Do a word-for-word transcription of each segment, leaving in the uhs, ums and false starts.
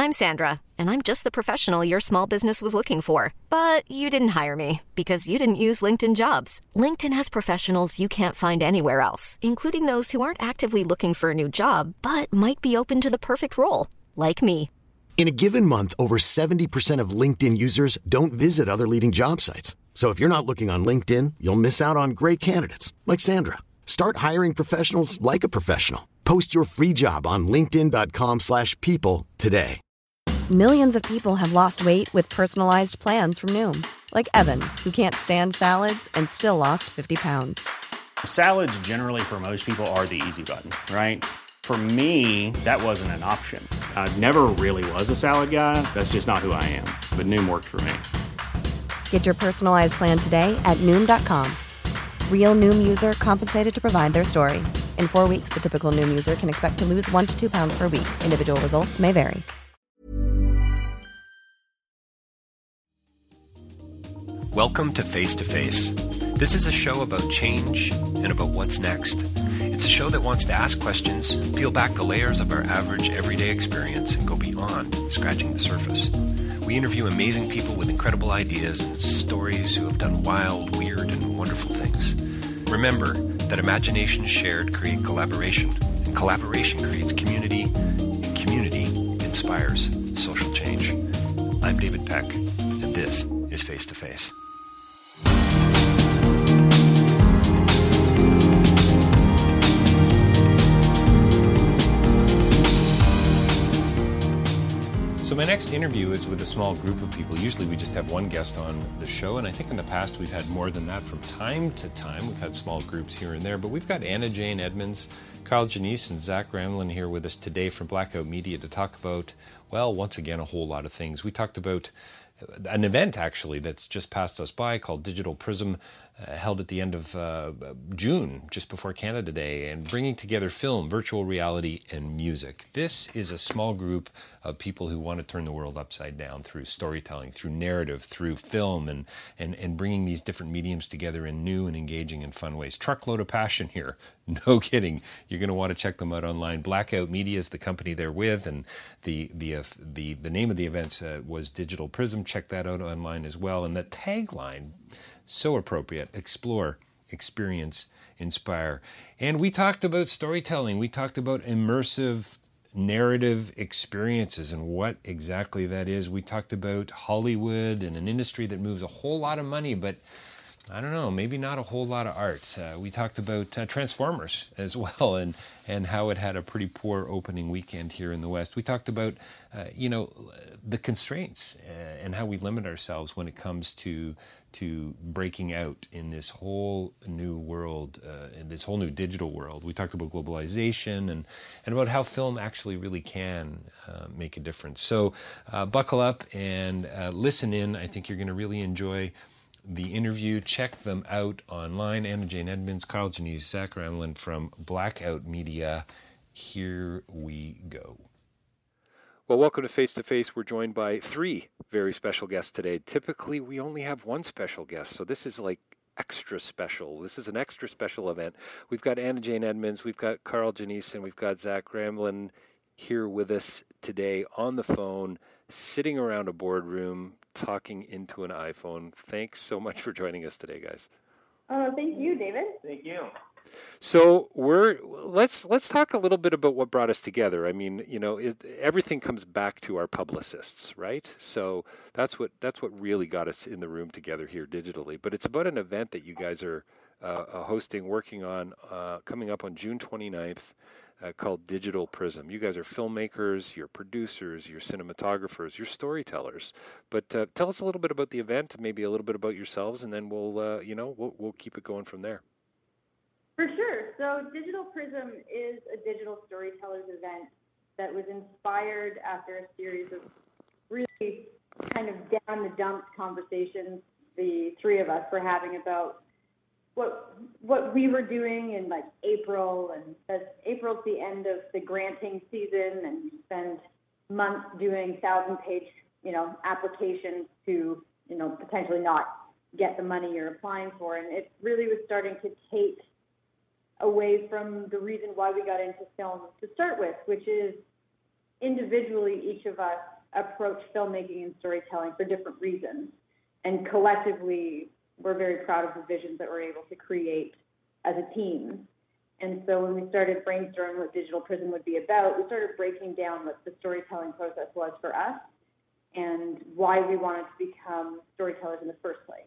I'm Sandra, and I'm just the professional your small business was looking for. But you didn't hire me because you didn't use LinkedIn Jobs. LinkedIn has professionals you can't find anywhere else, including those who aren't actively looking for a new job, but might be open to the perfect role, like me. In a given month, over seventy percent of LinkedIn users don't visit other leading job sites. So if you're not looking on LinkedIn, you'll miss out on great candidates like Sandra. Start hiring professionals like a professional. Post your free job on linkedin dot com slash people today. Millions of people have lost weight with personalized plans from Noom. Like Evan, who can't stand salads and still lost fifty pounds. Salads generally for most people are the easy button, right? For me, that wasn't an option. I never really was a salad guy. That's just not who I am. But Noom worked for me. Get your personalized plan today at Noom dot com. Real Noom user compensated to provide their story. In four weeks, the typical Noom user can expect to lose one to two pounds per week. Individual results may vary. Welcome to Face to Face. This is a show about change and about what's next. It's a show that wants to ask questions, peel back the layers of our average everyday experience, and go beyond scratching the surface. We interview amazing people with incredible ideas and stories who have done wild, weird, and wonderful things. Remember that imagination shared creates collaboration, and collaboration creates community, and community inspires social change. I'm David Peck, and this is Face to Face. So my next interview is with a small group of people. Usually we just have one guest on the show, and I think in the past we've had more than that from time to time. We've had small groups here and there, but we've got Anna Jane Edmonds, Carl Janice, and Zach Ramlin here with us today from Blackout Media to talk about, well, once again, a whole lot of things. We talked about an event, actually, that's just passed us by called Digital Prism, uh, held at the end of uh, June, just before Canada Day, and bringing together film, virtual reality, and music. This is a small group of people who want to turn the world upside down through storytelling, through narrative, through film, and, and, and bringing these different mediums together in new and engaging and fun ways. Truckload of passion here. No kidding. You're going to want to check them out online. Blackout Media is the company they're with, and the the uh, the, the name of the event uh, was Digital Prism. Check that out online as well. And the tagline, so appropriate: explore, experience, inspire. And we talked about storytelling. We talked about immersive narrative experiences and what exactly that is. We talked about Hollywood and an industry that moves a whole lot of money, but I don't know, maybe not a whole lot of art. Uh, we talked about uh, Transformers as well, and, and how it had a pretty poor opening weekend here in the West. We talked about, uh, you know, the constraints uh, and how we limit ourselves when it comes to to breaking out in this whole new world, uh, in this whole new digital world. We talked about globalization and, and about how film actually really can uh, make a difference. So uh, buckle up and uh, listen in. I think you're going to really enjoy the interview. Check them out online. Anna Jane Edmonds, Carl Janice, Zach Ramlin from Blackout Media. Here we go. Well, welcome to Face to Face. We're joined by three very special guests today. Typically, we only have one special guest, so this is like extra special. This is an extra special event. We've got Anna Jane Edmonds, we've got Carl Janice, and we've got Zach Ramlin here with us today on the phone, sitting around a boardroom, talking into an iPhone. Thanks so much for joining us today, guys. Uh, thank you, David. Thank you. So we're let's let's talk a little bit about what brought us together. I mean, you know, it, everything comes back to our publicists, right? So that's what that's what really got us in the room together here digitally. But it's about an event that you guys are uh, hosting, working on, uh, coming up on June twenty-ninth. Uh, called Digital Prism. You guys are filmmakers, you're producers, you're cinematographers, you're storytellers. But uh, tell us a little bit about the event, maybe a little bit about yourselves, and then we'll, uh, you know, we'll, we'll keep it going from there. For sure. So Digital Prism is a digital storytellers event that was inspired after a series of really kind of down the dumps conversations the three of us were having about what what we were doing in like April, and that's April's the end of the granting season, and you spend months doing thousand page, you know, applications to, you know, potentially not get the money you're applying for. And it really was starting to take away from the reason why we got into film to start with, which is individually, each of us approach filmmaking and storytelling for different reasons. And collectively, we're very proud of the visions that we're able to create as a team. And so when we started brainstorming what Digital Prism would be about, we started breaking down what the storytelling process was for us and why we wanted to become storytellers in the first place.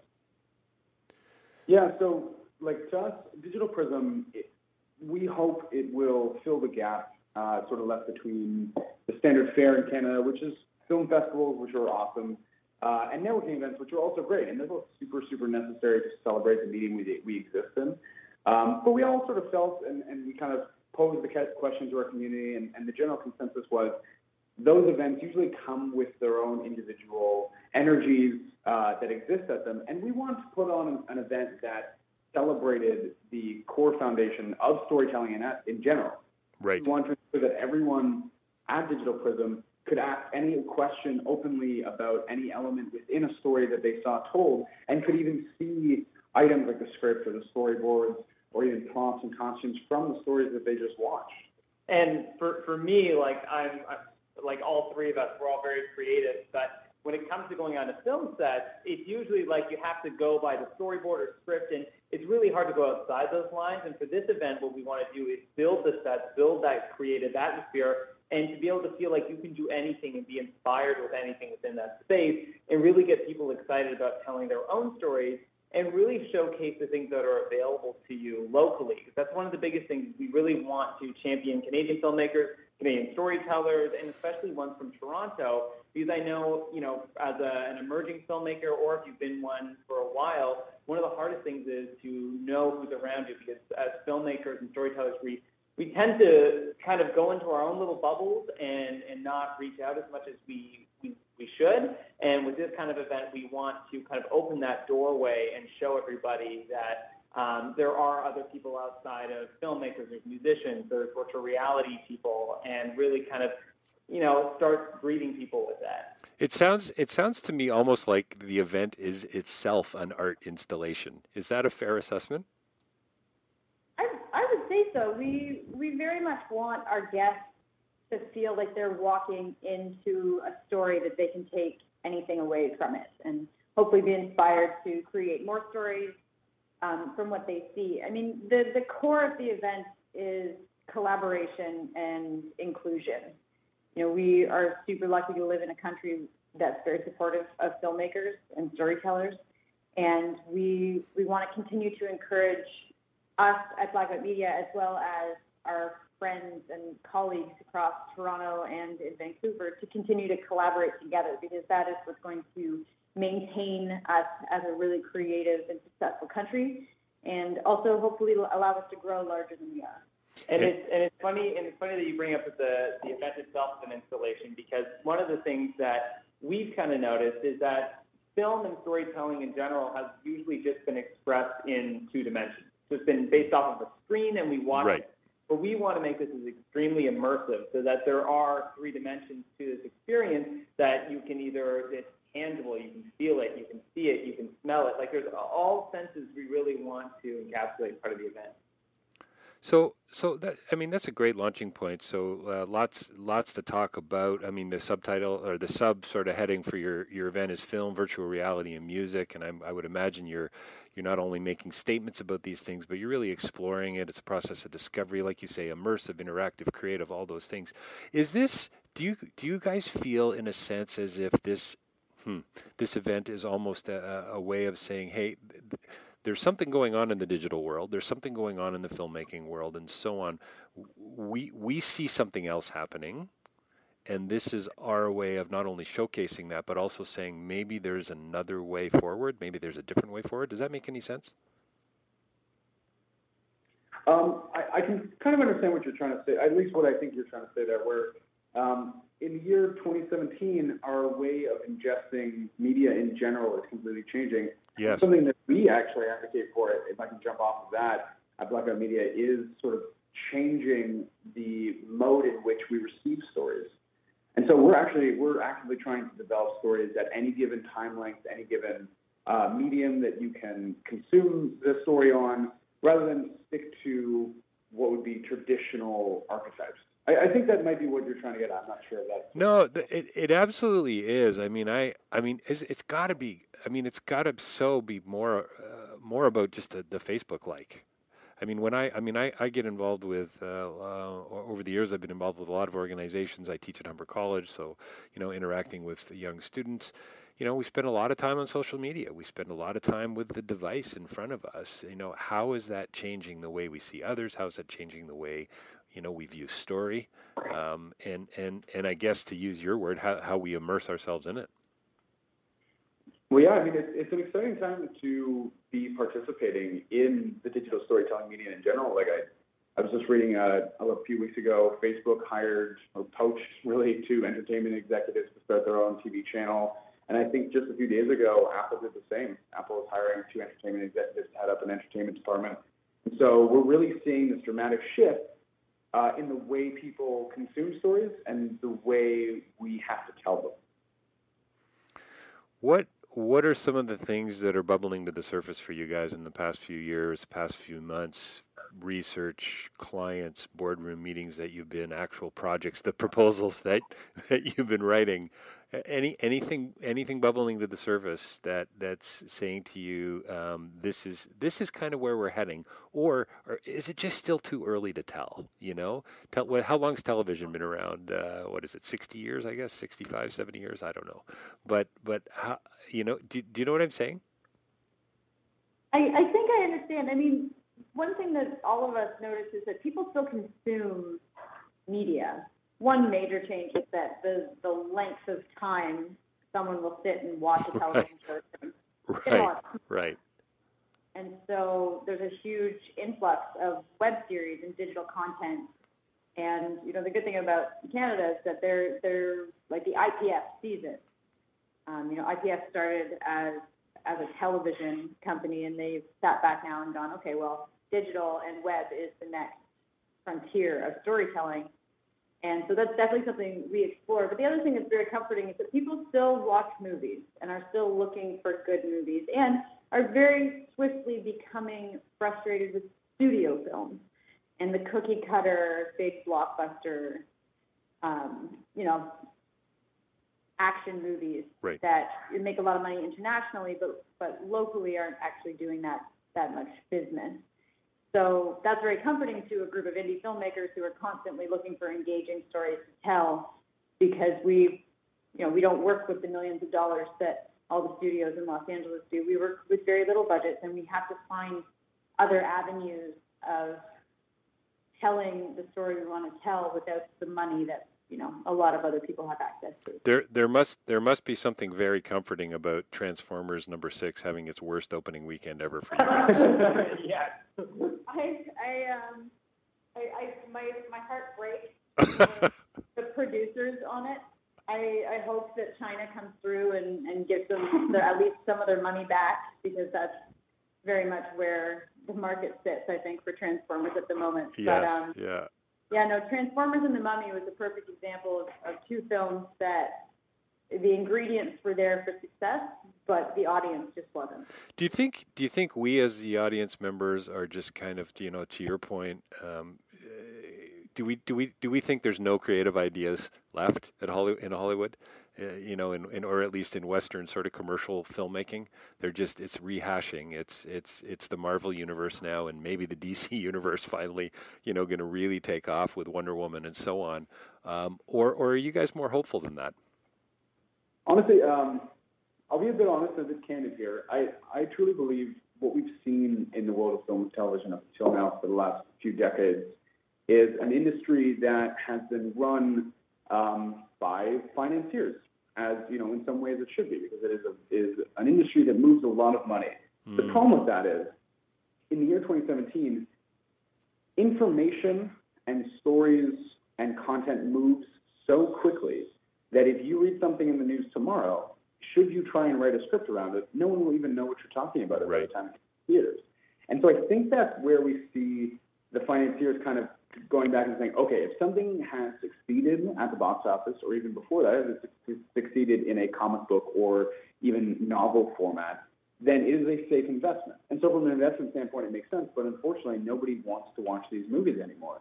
Yeah, so like to us, Digital Prism, it, we hope it will fill the gap uh, sort of left between the standard fare in Canada, which is film festivals, which are awesome, uh, and networking events, which are also great. And they're both super, super necessary to celebrate the medium we, we exist in. Um, but we all sort of felt, and, and we kind of posed the question to our community, and, and the general consensus was those events usually come with their own individual energies uh, that exist at them. And we want to put on an, an event that celebrated the core foundation of storytelling in, in general. Right. We want to ensure that everyone at Digital Prism could ask any question openly about any element within a story that they saw told, and could even see items like the script or the storyboards or even prompts and costumes from the stories that they just watched. And for, for me, like I'm, I'm like all three of us, we're all very creative, but when it comes to going on a film set, it's usually like you have to go by the storyboard or script, and it's really hard to go outside those lines. And for this event, what we want to do is build the sets, build that creative atmosphere, and to be able to feel like you can do anything and be inspired with anything within that space, and really get people excited about telling their own stories, and really showcase the things that are available to you locally. Because that's one of the biggest things. We really want to champion Canadian filmmakers, Canadian storytellers, and especially ones from Toronto, because I know, you know, as a, an emerging filmmaker, or if you've been one for a while, one of the hardest things is to know who's around you, because as filmmakers and storytellers, we we tend to kind of go into our own little bubbles and, and not reach out as much as we, we we should. And with this kind of event, we want to kind of open that doorway and show everybody that Um, there are other people outside of filmmakers, there's musicians, there's virtual reality people, and really kind of, you know, start greeting people with that. It sounds it sounds to me almost like the event is itself an art installation. Is that a fair assessment? I, I would say so. We we very much want our guests to feel like they're walking into a story that they can take anything away from it, and hopefully be inspired to create more stories Um, from what they see. I mean, the, the core of the event is collaboration and inclusion. You know, we are super lucky to live in a country that's very supportive of filmmakers and storytellers, and we we want to continue to encourage us at Blackout Media, as well as our friends and colleagues across Toronto and in Vancouver, to continue to collaborate together, because that is what's going to maintain us as a really creative and successful country, and also hopefully allow us to grow larger than we are. And it's and it's funny and it's funny that you bring up the the event itself as an installation, because one of the things that we've kind of noticed is that film and storytelling in general has usually just been expressed in two dimensions. So it's been based off of a screen and we watch right. it. But we want to make this as extremely immersive, so that there are three dimensions to this experience that you can either it's tangible, you can feel it, you can see it, you can smell it. Like there's all senses we really want to encapsulate part of the event. So, so that I mean that's a great launching point. So uh, lots, lots to talk about. I mean the subtitle or the sub sort of heading for your, your event is film, virtual reality, and music. And I'm, I would imagine you're you're not only making statements about these things, but you're really exploring it. It's a process of discovery, like you say, immersive, interactive, creative, all those things. Is this? Do you do you guys feel in a sense as if this Hmm. This event is almost a, a way of saying, hey, th- there's something going on in the digital world, there's something going on in the filmmaking world, and so on. We we see something else happening, and this is our way of not only showcasing that, but also saying maybe there's another way forward, maybe there's a different way forward. Does that make any sense? Um, I, I can kind of understand what you're trying to say, at least what I think you're trying to say there, where um, in the year twenty seventeen, our way of ingesting media in general is completely changing. Yes. Something that we actually advocate for, if I can jump off of that, at Blackout Media, is sort of changing the mode in which we receive stories. And so we're actually, we're actively trying to develop stories at any given time length, any given uh, medium that you can consume the story on, rather than stick to what would be traditional archetypes. I, I think that might be what you're trying to get at. I'm not sure of that. No, it it absolutely is. I mean, I I mean, it's, it's got to be. I mean, it's got to so be more uh, more about just the, the Facebook like. I mean, when I I mean, I, I get involved with uh, uh, over the years. I've been involved with a lot of organizations. I teach at Humber College, so you know, interacting with young students. You know, we spend a lot of time on social media. We spend a lot of time with the device in front of us. You know, how is that changing the way we see others? How is that changing the way, you know, we view story? Um, and, and, and I guess, to use your word, how, how we immerse ourselves in it. Well, yeah, I mean, it's, it's an exciting time to be participating in the digital storytelling media in general. Like I, I was just reading uh, a few weeks ago, Facebook hired or poached really two entertainment executives to start their own T V channel. And I think just a few days ago, Apple did the same. Apple is hiring two entertainment executives to head up an entertainment department. And so we're really seeing this dramatic shift uh, in the way people consume stories and the way we have to tell them. What What are some of the things that are bubbling to the surface for you guys in the past few years, past few months? Research, clients, boardroom meetings that you've been, actual projects, the proposals that, that you've been writing. Any anything anything bubbling to the surface that, that's saying to you, um, this is this is kind of where we're heading, or, or is it just still too early to tell? You know, tell, well, how long's television been around? Uh, what is it, sixty years? I guess sixty-five, seventy years. I don't know, but but how, you know, do, do you know what I'm saying? I, I think I understand. I mean, one thing that all of us notice is that people still consume media. One major change is that the, the length of time someone will sit and watch a television show. Right, right. And so there's a huge influx of web series and digital content. And, you know, the good thing about Canada is that they're, they're like the I P F season. Um, you know, I P F started as, as a television company, and they've sat back now and gone, okay, well, digital and web is the next frontier of storytelling. And so that's definitely something we explore. But the other thing that's very comforting is that people still watch movies and are still looking for good movies and are very swiftly becoming frustrated with studio films and the cookie cutter, big blockbuster, um, you know, action movies right. that make a lot of money internationally, but, but locally aren't actually doing that, that much business. So that's very comforting to a group of indie filmmakers who are constantly looking for engaging stories to tell, because we, you know, we don't work with the millions of dollars that all the studios in Los Angeles do. We work with very little budgets, and we have to find other avenues of telling the story we want to tell without the money that, you know, a lot of other people have access to. There, there must, there must be something very comforting about Transformers number six having its worst opening weekend ever for you guys. Yes. I, I, um, I, I, my, my heart breaks for the producers on it. I, I hope that China comes through and, and gives them their, at least some of their money back, because that's very much where the market sits, I think, for Transformers at the moment. Yes, but, um, yeah. Yeah, no, Transformers and the Mummy was a perfect example of, of two films that the ingredients were there for success, but the audience just wasn't. Do you think? Do you think we, as the audience members, are just kind of, you know, to your point, um, do we do we do we think there's no creative ideas left at Hollywood in Hollywood? Uh, you know, in, in or at least in Western sort of commercial filmmaking, they're just it's rehashing. It's it's it's the Marvel universe now, and maybe the D C universe finally, you know, going to really take off with Wonder Woman and so on. Um, or or are you guys more hopeful than that? Honestly, um, I'll be a bit honest and a bit candid here. I, I truly believe what we've seen in the world of film and television up until now for the last few decades is an industry that has been run um, by financiers, as, you know, in some ways it should be, because it is, a, is an industry that moves a lot of money. Mm. The problem with that is, in the year twenty seventeen, information and stories and content moves so quickly that if you read something in the news tomorrow, should you try and write a script around it, no one will even know what you're talking about at right. the time in theaters. And so I think that's where we see the financiers kind of going back and saying, okay, if something has succeeded at the box office, or even before that, if it's succeeded in a comic book or even novel format, then it is a safe investment. And so from an investment standpoint, it makes sense, but unfortunately, nobody wants to watch these movies anymore.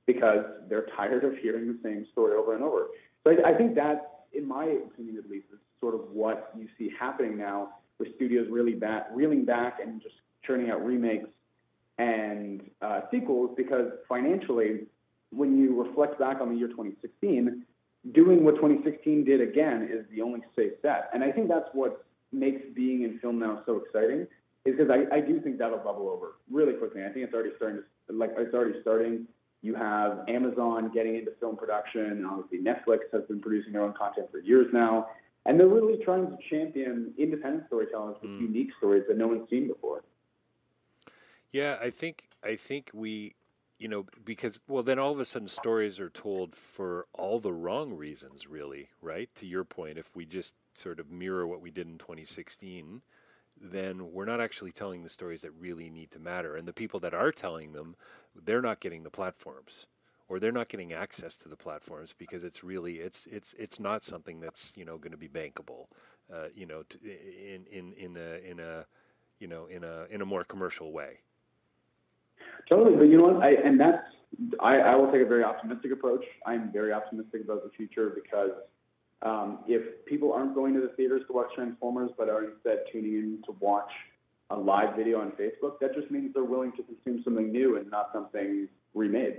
because they're tired of hearing the same story over and over. So I, I think that, in my opinion at least, is sort of what you see happening now, with studios really back, reeling back and just churning out remakes and uh, sequels, because financially, when you reflect back on the year twenty sixteen, doing what twenty sixteen did again is the only safe bet. And I think that's what makes being in film now so exciting, is because I, I do think that'll bubble over really quickly. I think it's already starting to, like, it's already starting. You have Amazon getting into film production, and obviously Netflix has been producing their own content for years now. And they're really trying to champion independent storytellers with mm. unique stories that no one's seen before. Yeah, I think I think we, you know, because, well, then all of a sudden stories are told for all the wrong reasons, really, right? To your point, if we just sort of mirror what we did in twenty sixteen, then we're not actually telling the stories that really need to matter. And the people that are telling them, they're not getting the platforms, or they're not getting access to the platforms, because it's really, it's it's it's not something that's, you know, going to be bankable, uh, you know, to, in in in a in a you know in a in a more commercial way. Totally, but you know what? I, and that's I, I will take a very optimistic approach. I'm very optimistic about the future, because um, if people aren't going to the theaters to watch Transformers, but are instead tuning in to watch a live video on Facebook, that just means they're willing to consume something new and not something remade.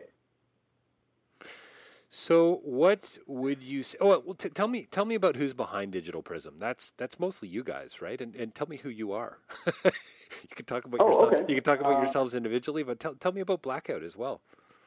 So, what would you say? Oh, well, t- tell me, tell me about who's behind Digital Prism. That's that's mostly you guys, right? And and tell me who you are. You can talk about oh, yourself. Okay. You can talk about uh, yourselves individually, but tell tell me about Blackout as well.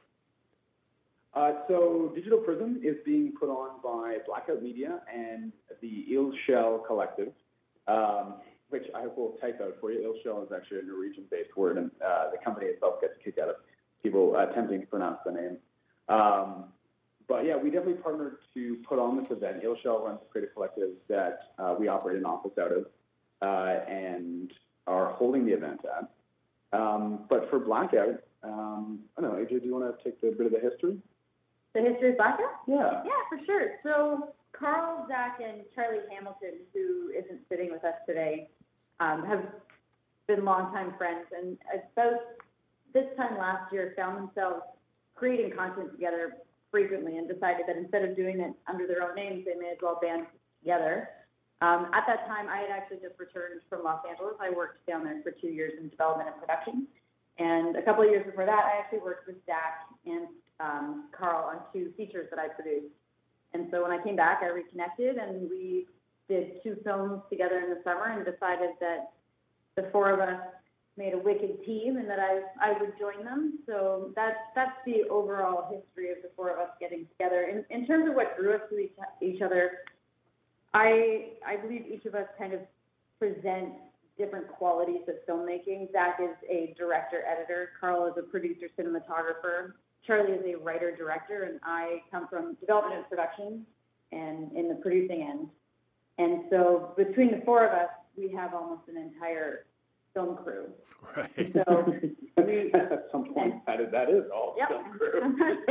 Uh, so, Digital Prism is being put on by Blackout Media and the Il Shell Collective, um, which I will type out for you. Il Shell is actually a Norwegian-based word, and uh, the company itself gets a kick out of people attempting to pronounce the name. Um, But yeah, we definitely partnered to put on this event. Il Shell runs a creative collective that uh, we operate an office out of uh, and are holding the event at. Um, but for Blackout, um, I don't know, A J, do you want to take the bit of the history? The history of Blackout? Yeah. Yeah, for sure. So Carl, Zach, and Charlie Hamilton, who isn't sitting with us today, um, have been longtime friends. And about this time last year, found themselves creating content together frequently, and decided that instead of doing it under their own names, they may as well band together. Um, at that time, I had actually just returned from Los Angeles. I worked down there for two years in development and production. And a couple of years before that, I actually worked with Zach and um, Carl on two features that I produced. And so when I came back, I reconnected, and we did two films together in the summer, and decided that the four of us made a wicked team, and that I I would join them. So that's that's the overall history of the four of us getting together. In in terms of what drew us to each, each other, I I believe each of us kind of present different qualities of filmmaking. Zach is a director editor. Carl is a producer cinematographer. Charlie is a writer director, and I come from development and production and in the producing end. And so between the four of us, we have almost an entire film crew. Right. So we, at some point, and, that, is, that is all yep. film crew.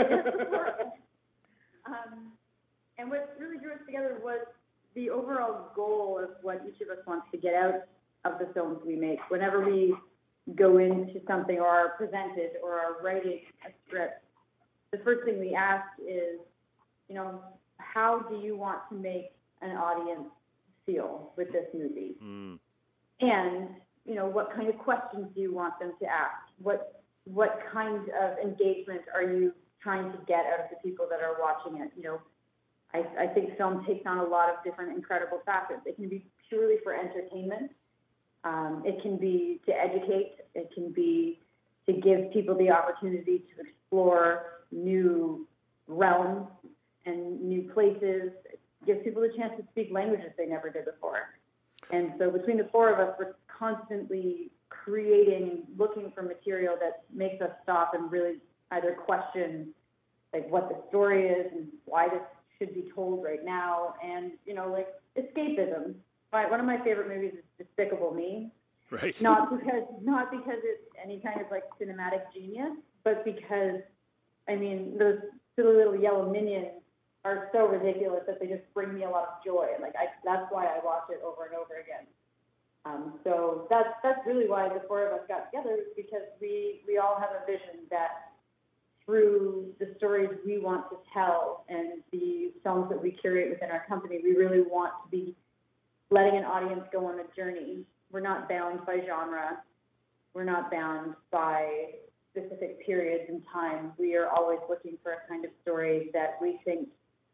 um, and what really drew us together was the overall goal of what each of us wants to get out of the films we make. Whenever we go into something or are presented or are writing a script, the first thing we ask is, you know, how do you want to make an audience feel with this movie? Mm. And you know, what kind of questions do you want them to ask? What what kind of engagement are you trying to get out of the people that are watching it? You know, I, I think film takes on a lot of different incredible facets. It can be purely for entertainment. Um, it can be to educate. It can be to give people the opportunity to explore new realms and new places. It gives people the chance to speak languages they never did before. And so between the four of us, we're constantly creating and looking for material that makes us stop and really either question like what the story is and why this should be told right now, and you know, like escapism. One of my favorite movies is Despicable Me. Right. Not because not because it's any kind of like cinematic genius, but because I mean those silly little yellow minions are so ridiculous that they just bring me a lot of joy. Like I, that's why I watch it over and over again. Um, so that's that's really why the four of us got together, is because we we all have a vision that through the stories we want to tell and the films that we curate within our company, we really want to be letting an audience go on a journey. We're not bound by genre. We're not bound by specific periods in time. We are always looking for a kind of story that we think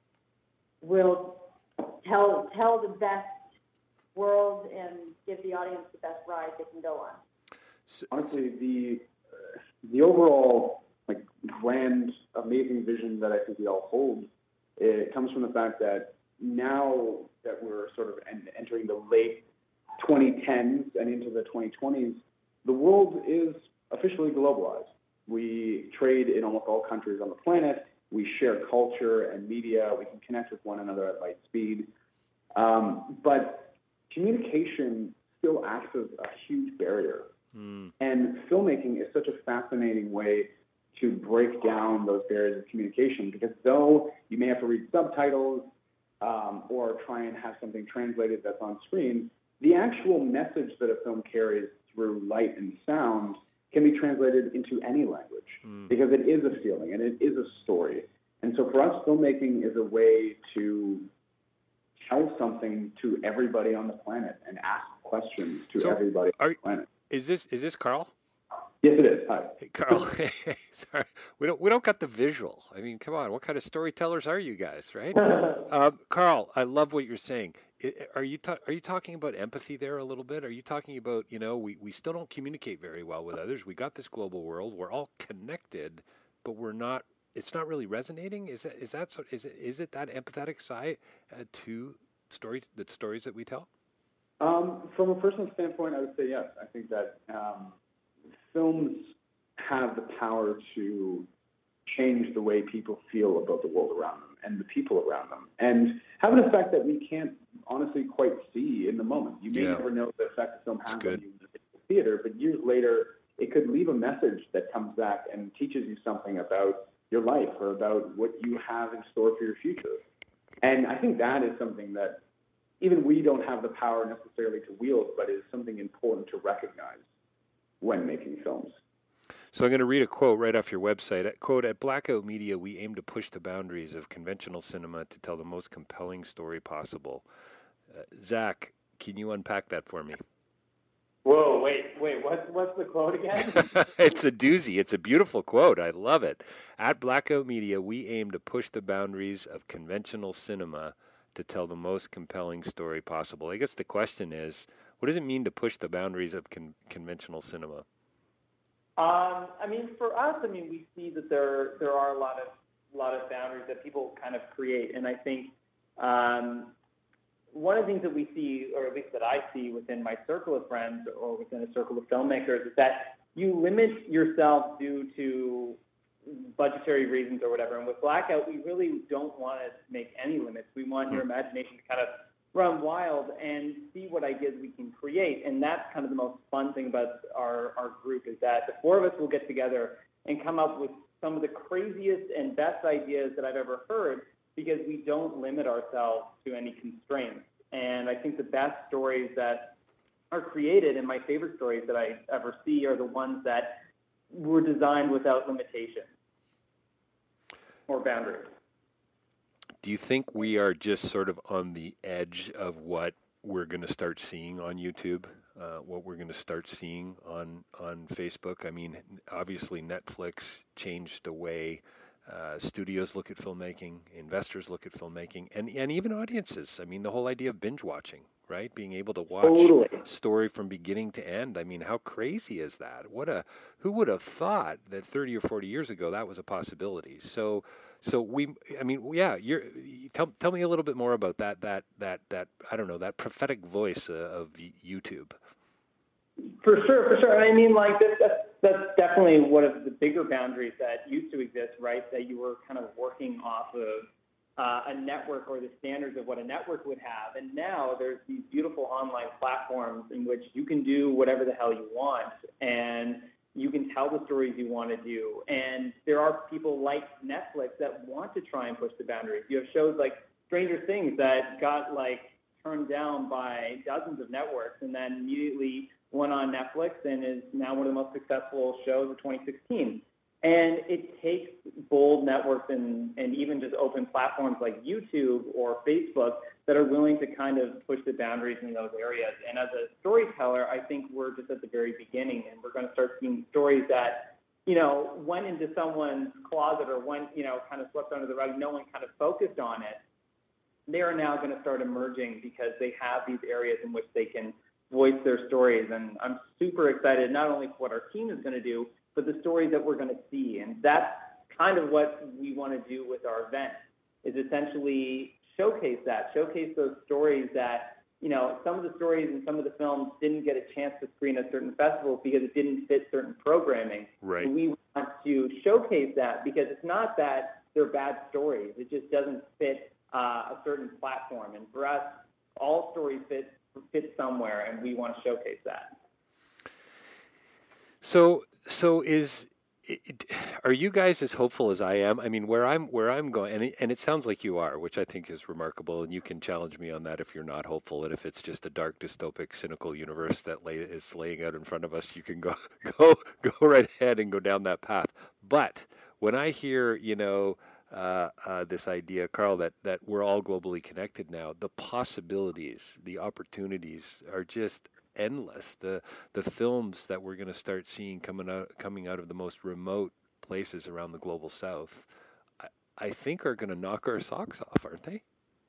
will tell tell the best world and give the audience the best ride they can go on. Honestly, the the overall like grand, amazing vision that I think we all hold, it comes from the fact that now that we're sort of entering the late twenty tens and into the twenty twenties, the world is officially globalized. We trade in almost all countries on the planet. We share culture and media. We can connect with one another at light speed. Um, but communication still acts as a huge barrier. Mm. And filmmaking is such a fascinating way to break down those barriers of communication, because though you may have to read subtitles um, or try and have something translated that's on screen, the actual message that a film carries through light and sound can be translated into any language, mm. because it is a feeling and it is a story. And so for us, filmmaking is a way to tell something to everybody on the planet and ask questions to so everybody are, on the planet. Is this is this Carl? Yes, it is. Hi, hey, Carl. Sorry, we don't we don't got the visual. I mean, come on, what kind of storytellers are you guys, right? um, Carl, I love what you're saying. Are you ta- are you talking about empathy there a little bit? Are you talking about, you know, we, we still don't communicate very well with others. We got this global world. We're all connected, but we're not. It's not really resonating. Is that is that sort, is it is it that empathetic side uh, to stories the stories that we tell? Um, from a personal standpoint, I would say yes. I think that um, films have the power to change the way people feel about the world around them and the people around them, and have an effect that we can't honestly quite see in the moment. You may yeah. never know the effect the film has on you in the theater, but years later, it could leave a message that comes back and teaches you something about your life or about what you have in store for your future. And I think that is something that even we don't have the power necessarily to wield, but is something important to recognize when making films. So I'm going to read a quote right off your website. Quote, at Blackout Media, we aim to push the boundaries of conventional cinema to tell the most compelling story possible. Uh, Zach, can you unpack that for me? Whoa, wait, wait, what's, what's the quote again? It's a doozy. It's a beautiful quote. I love it. At Blackout Media, we aim to push the boundaries of conventional cinema to tell the most compelling story possible. I guess the question is, what does it mean to push the boundaries of con- conventional cinema? Um, I mean, for us, I mean, we see that there there are a lot of lot of boundaries that people kind of create, and I think um, one of the things that we see, or at least that I see within my circle of friends or within a circle of filmmakers, is that you limit yourself due to budgetary reasons or whatever. And with Blackout, we really don't want to make any limits. We want your imagination to kind of run wild and see what ideas we can create. And that's kind of the most fun thing about our, our group, is that the four of us will get together and come up with some of the craziest and best ideas that I've ever heard, because we don't limit ourselves to any constraints. And I think the best stories that are created, and my favorite stories that I ever see, are the ones that were designed without limitations or boundaries. Do you think we are just sort of on the edge of what we're going to start seeing on YouTube, uh, what we're going to start seeing on, on Facebook? I mean, obviously Netflix changed the way uh, studios look at filmmaking, investors look at filmmaking, and, and even audiences. I mean, the whole idea of binge watching, right? Being able to watch totally. story from beginning to end. I mean, how crazy is that? What a who would have thought that thirty or forty years ago that was a possibility? So, so we, I mean, yeah. You're tell tell me a little bit more about that that that that I don't know, that prophetic voice uh, of YouTube. For sure, for sure. I mean, like this, that's that's definitely one of the bigger boundaries that used to exist, right? That you were kind of working off of Uh, a network, or the standards of what a network would have. And now there's these beautiful online platforms in which you can do whatever the hell you want, and you can tell the stories you want to do. And there are people like Netflix that want to try and push the boundaries. You have shows like Stranger Things that got like turned down by dozens of networks, and then immediately went on Netflix and is now one of the most successful shows of twenty sixteen. And it takes bold networks and, and even just open platforms like YouTube or Facebook that are willing to kind of push the boundaries in those areas. And as a storyteller, I think we're just at the very beginning, and we're going to start seeing stories that, you know, went into someone's closet or went, you know, kind of swept under the rug. No one kind of focused on it. They are now going to start emerging because they have these areas in which they can voice their stories. And I'm super excited not only for what our team is going to do, but the stories that we're going to see. And that's kind of what we want to do with our event, is essentially showcase that, showcase those stories that, you know, some of the stories and some of the films didn't get a chance to screen at certain festivals because it didn't fit certain programming. Right. And we want to showcase that because it's not that they're bad stories. It just doesn't fit uh, a certain platform. And for us, all stories fit, fit somewhere, and we want to showcase that. So, so is it, are you guys as hopeful as I am? I mean, where I'm where I'm going, and it, and it sounds like you are, which I think is remarkable. And you can challenge me on that if you're not hopeful, and if it's just a dark, dystopic, cynical universe that lay, is laying out in front of us, you can go go go right ahead and go down that path. But when I hear, you know, uh, uh, this idea, Carl, that that we're all globally connected now, the possibilities, the opportunities are just endless. The the films that we're going to start seeing coming out coming out of the most remote places around the global south, I, I think are going to knock our socks off, aren't they?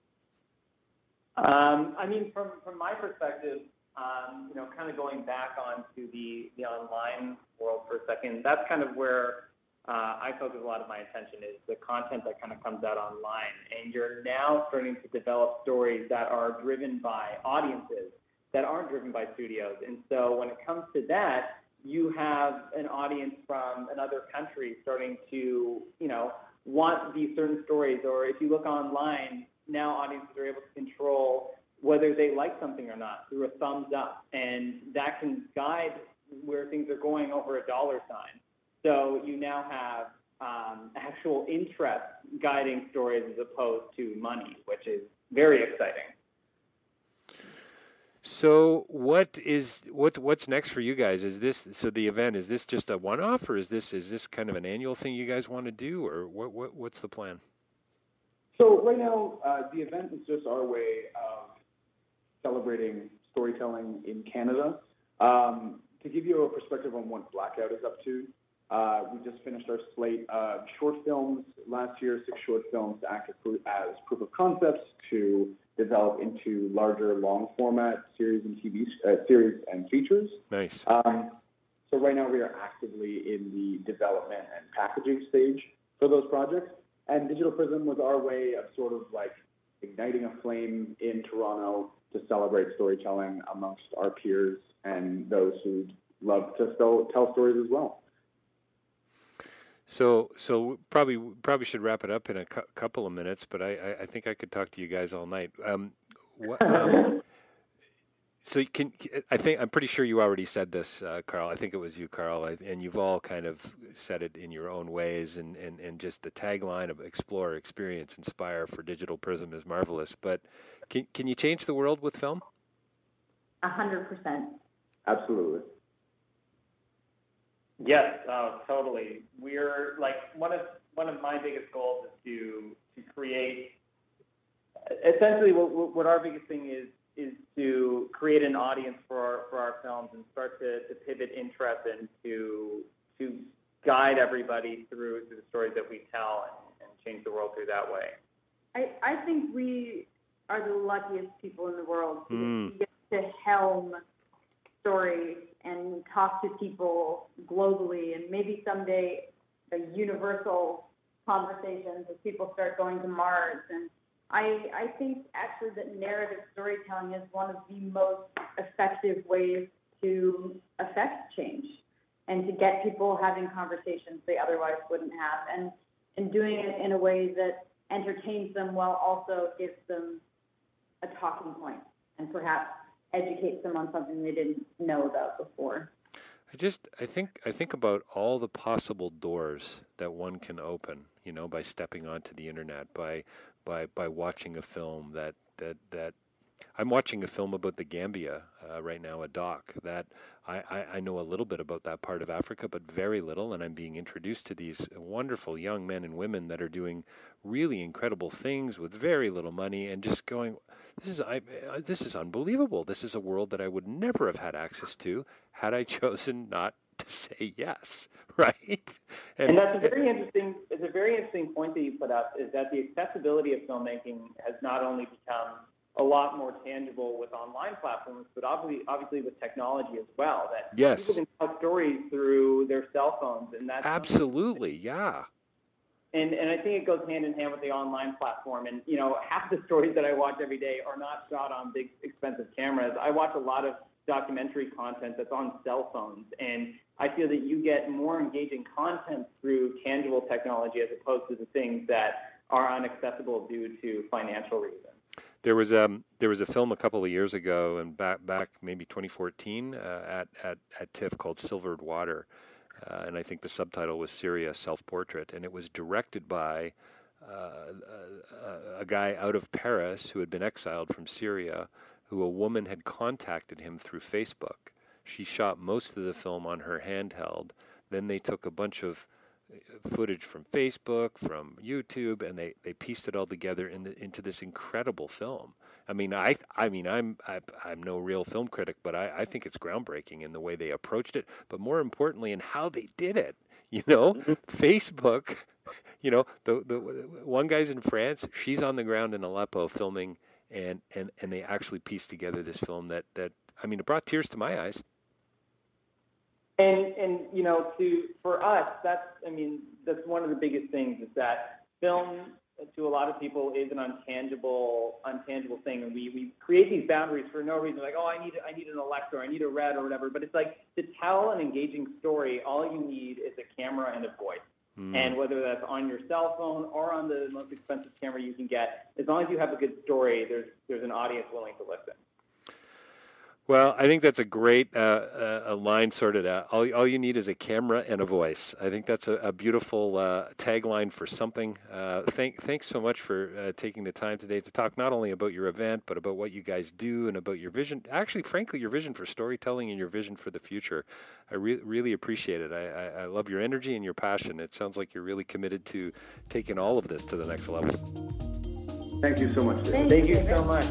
Um, I mean, from from my perspective, um, you know, kind of going back onto the the online world for a second, that's kind of where uh, I focus a lot of my attention, is the content that kind of comes out online. And you're now starting to develop stories that are driven by audiences that aren't driven by studios. And so when it comes to that, you have an audience from another country starting to, you know, want these certain stories. Or if you look online, now audiences are able to control whether they like something or not through a thumbs up. And that can guide where things are going over a dollar sign. So you now have um, actual interest guiding stories as opposed to money, which is very exciting. So what is what's what's next for you guys? Is this so the event, is this just a one-off, or is this is this kind of an annual thing you guys want to do, or what, what what's the plan? So right now, uh, the event is just our way of celebrating storytelling in Canada. Um, to give you a perspective on what Blackout is up to, uh, we just finished our slate of short films last year, six short films to act as proof, as proof of concepts, to develop into larger long format series and T V uh, series and features. Nice. Um, so right now we are actively in the development and packaging stage for those projects. And Digital Prism was our way of sort of like igniting a flame in Toronto to celebrate storytelling amongst our peers and those who love to tell, tell stories as well. So, so probably probably should wrap it up in a cu- couple of minutes, but I, I, I think I could talk to you guys all night. Um, what, um, so you can I think I'm pretty sure you already said this, uh, Carl. I think it was you, Carl, I, and you've all kind of said it in your own ways. And, and, and just the tagline of "Explore, Experience, Inspire" for Digital Prism is marvelous. But can can you change the world with film? A hundred percent. Absolutely. Yes, uh, totally. We're like one of one of my biggest goals is to to create. Essentially, what, what our biggest thing is is to create an audience for our, for our films and start to, to pivot interest and to to guide everybody through through the stories that we tell and, and change the world through that way. I, I think we are the luckiest people in the world because Mm. we get to helm stories and talk to people globally, and maybe someday a universal conversations as people start going to Mars. And I, I think actually that narrative storytelling is one of the most effective ways to affect change and to get people having conversations they otherwise wouldn't have, and, and doing it in a way that entertains them while also gives them a talking point and perhaps educates them on something they didn't know about before. I just, I think, I think about all the possible doors that one can open, you know, by stepping onto the internet, by, by, by watching a film that, that, that I'm watching a film about the Gambia uh, right now, a doc that I, I, I know a little bit about that part of Africa, but very little, and I'm being introduced to these wonderful young men and women that are doing really incredible things with very little money, and just going, this is I, uh, this is unbelievable. This is a world that I would never have had access to had I chosen not to say yes, right? And, and that's a very interesting. It's a very interesting point that you put up. Is that the accessibility of filmmaking has not only become a lot more tangible with online platforms, but obviously, obviously with technology as well. That yes. people can tell stories through their cell phones, and that's absolutely, yeah. And and I think it goes hand in hand with the online platform. And you know, half the stories that I watch every day are not shot on big, expensive cameras. I watch a lot of documentary content that's on cell phones, and I feel that you get more engaging content through tangible technology as opposed to the things that are unaccessible due to financial reasons. There was um there was a film a couple of years ago, and back back maybe twenty fourteen uh, at at at TIFF called Silvered Water, uh, and I think the subtitle was Syria Self-Portrait, and it was directed by uh, a, a guy out of Paris who had been exiled from Syria, who a woman had contacted him through Facebook. She shot most of the film on her handheld. Then they took a bunch of footage from Facebook, from YouTube, and they, they pieced it all together in the, into this incredible film. I mean, I I mean, I'm I, I'm no real film critic, but I, I think it's groundbreaking in the way they approached it, but more importantly, in how they did it. You know, mm-hmm. Facebook. You know, the the one guy's in France, she's on the ground in Aleppo filming, and and and they actually pieced together this film that that I mean, it brought tears to my eyes. And, and you know, to for us, that's, I mean, that's one of the biggest things is that film, to a lot of people, is an untangible, untangible thing. And we, we create these boundaries for no reason, like, oh, I need, I need an Alexa, or I need a Red, or whatever. But it's like, to tell an engaging story, all you need is a camera and a voice. Mm. And whether that's on your cell phone or on the most expensive camera you can get, as long as you have a good story, there's, there's an audience willing to listen. Well, I think that's a great uh, uh, a line sorted out. All, all you need is a camera and a voice. I think that's a, a beautiful uh, tagline for something. Uh, thank, thanks so much for uh, taking the time today to talk not only about your event, but about what you guys do and about your vision. Actually, frankly, your vision for storytelling and your vision for the future. I re- really appreciate it. I, I, I love your energy and your passion. It sounds like you're really committed to taking all of this to the next level. Thank you so much, David. Thank, Thank you, you so much.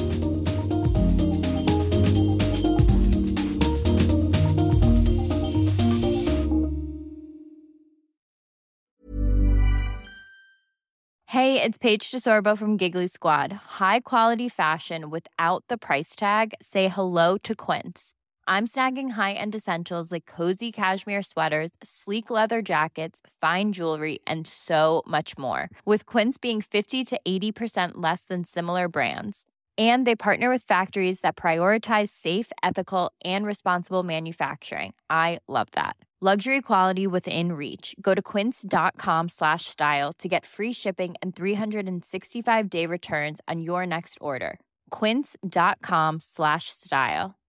Hey, it's Paige DeSorbo from Giggly Squad. High quality fashion without the price tag. Say hello to Quince. I'm snagging high-end essentials like cozy cashmere sweaters, sleek leather jackets, fine jewelry, and so much more. With Quince being fifty to eighty percent less than similar brands. And they partner with factories that prioritize safe, ethical, and responsible manufacturing. I love that. Luxury quality within reach. Go to quince.com slash style to get free shipping and three sixty-five day returns on your next order. Quince.com slash style.